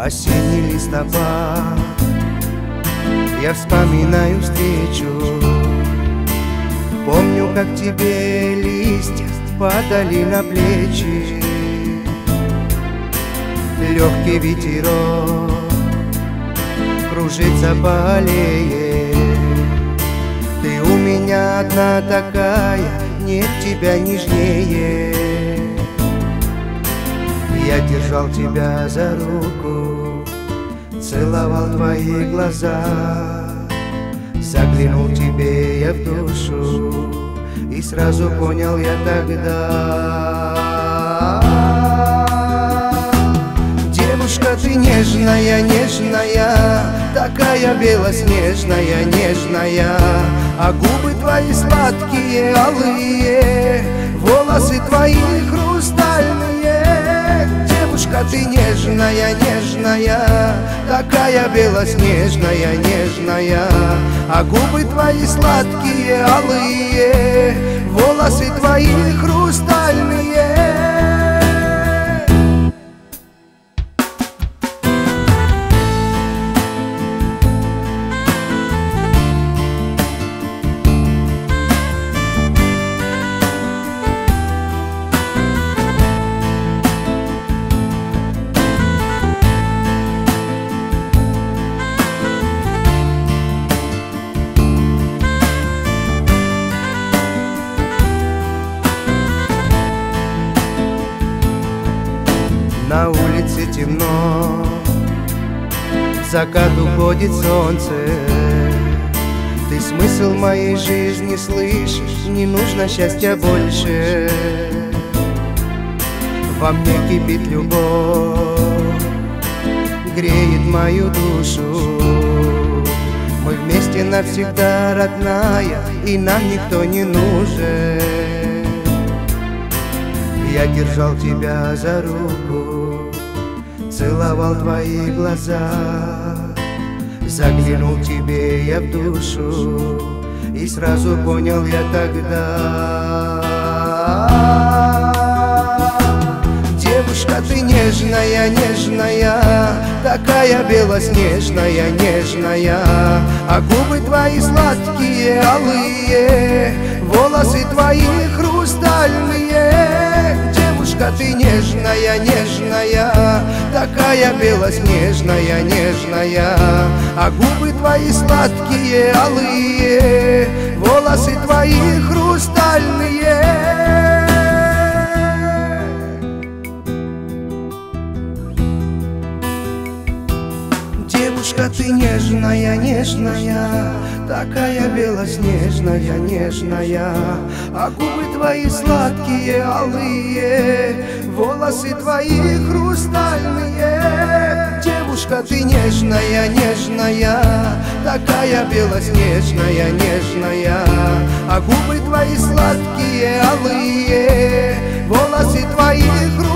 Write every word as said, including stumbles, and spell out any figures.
Осенний листопад, я вспоминаю встречу. Помню, как тебе листья падали на плечи. Легкий ветерок кружится по аллее. Ты у меня одна такая, нет тебя нежнее. Я держал тебя за руку, целовал твои глаза, заглянул тебе я в душу, и сразу понял я тогда. Девушка, ты нежная, нежная, такая белоснежная, нежная, а губы твои сладкие, алые, волосы твои хрустальные. Девушка, ты нежная, нежная, такая белоснежная, нежная, а губы твои сладкие, алые, волосы твои хрустальные. На улице темно, в закат уходит солнце. Ты смысл моей жизни слышишь, не нужно счастья больше. Во мне кипит любовь, греет мою душу. Мы вместе навсегда, родная, и нам никто не нужен. Я держал тебя за руку, целовал твои глаза, заглянул тебе я в душу, и сразу понял я тогда. Девушка, ты нежная, нежная, такая белоснежная, нежная, а губы твои сладкие, алые, волосы твои хрустальные. Девушка, ты нежная, нежная, такая белоснежная, нежная, а губы твои сладкие, алые, волосы твои хрустальные. Девушка, ты нежная, нежная, такая белоснежная, нежная, а губы твои сладкие, алые, волосы твои хрустальные. Девушка, ты нежная, нежная, такая белоснежная, нежная, а губы твои сладкие, алые, волосы твои хрустальные.